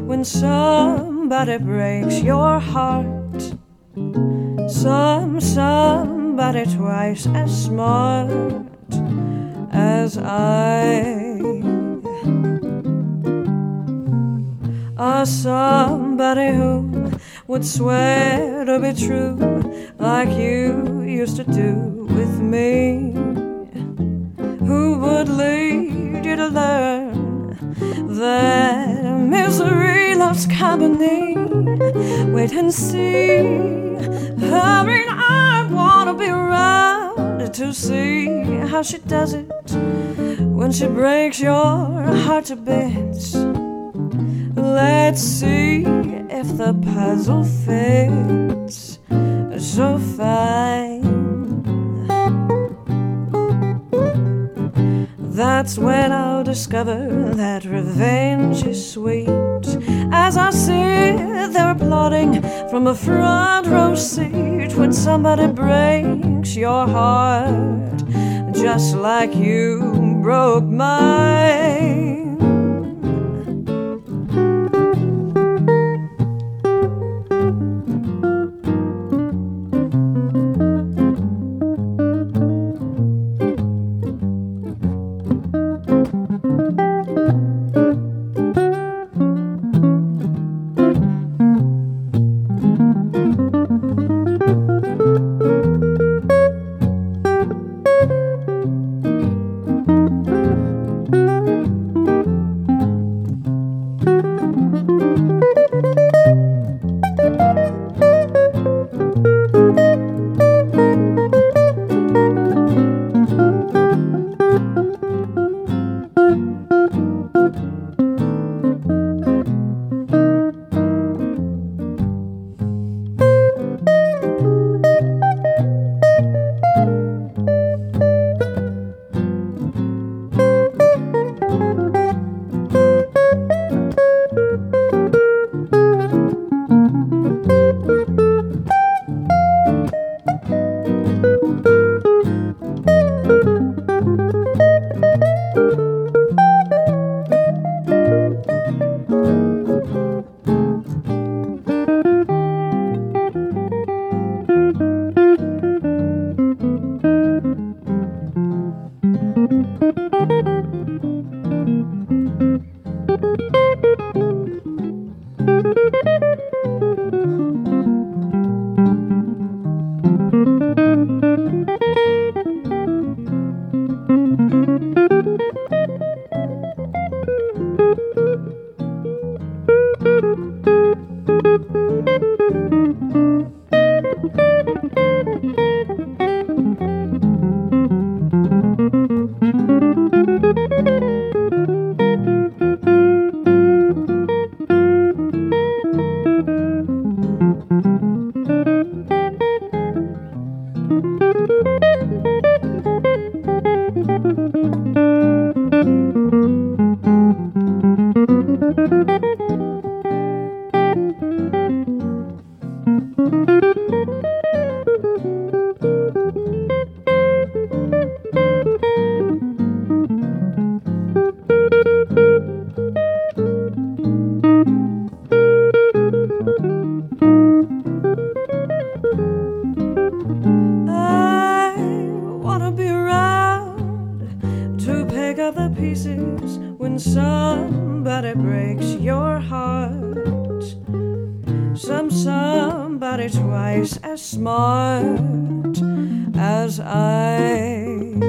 when somebody breaks your heart. Somebody twice as smart as I. Somebody who would swear to be true like you used to do with me, who would lead you to learn that misery loves company. Wait and see. I mean, I wanna be around to see how she does it when she breaks your heart to bits. Let's see if the puzzle fits so fine. That's when I'll discover that revenge is sweet, as I sit there applauding from a front row seat when somebody breaks your heart just like you broke mine. Somebody breaks your heart. Somebody twice as smart as I.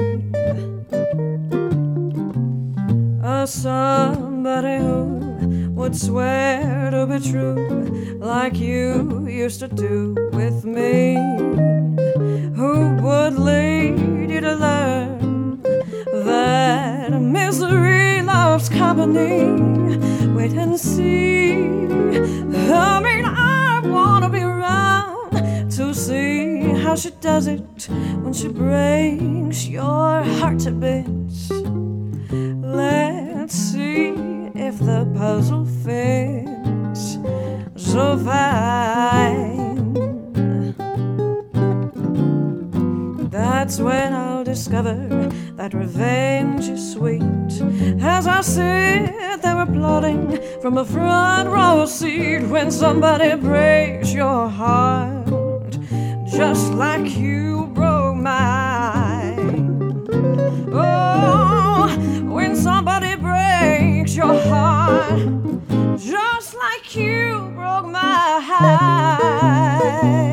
Somebody who would swear to be true like you used to do with me, who would lead you to learn that misery loves company. Wait and see. I mean, I wanna be around to see how she does it when she breaks your heart to bits. Let's see if the puzzle fits so fine. That's when I'll discover that revenge is sweet. As I sit there applauding from a front row seat, when somebody breaks your heart just like you broke mine. Oh, when somebody breaks your heart just like you broke mine.